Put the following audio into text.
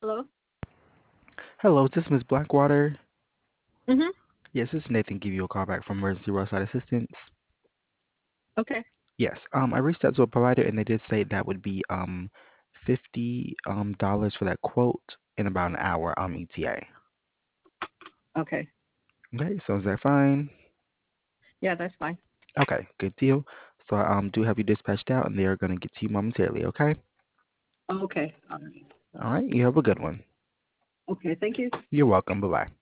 Hello? Hello, is this Miss Blackwater? Mm-hmm. Yes, this is Nathan. Give you a call back from Emergency Roadside Assistance. Okay. Yes, I reached out to a provider and they did say that would be $50 dollars for that quote in about an hour ETA. Okay. Okay, so is that fine? Yeah, that's fine. Okay, good deal. So I do have you dispatched out and they are going to get to you momentarily, okay? Okay. All right. All right, you have a good one. Okay. Thank you. You're welcome. Bye-bye.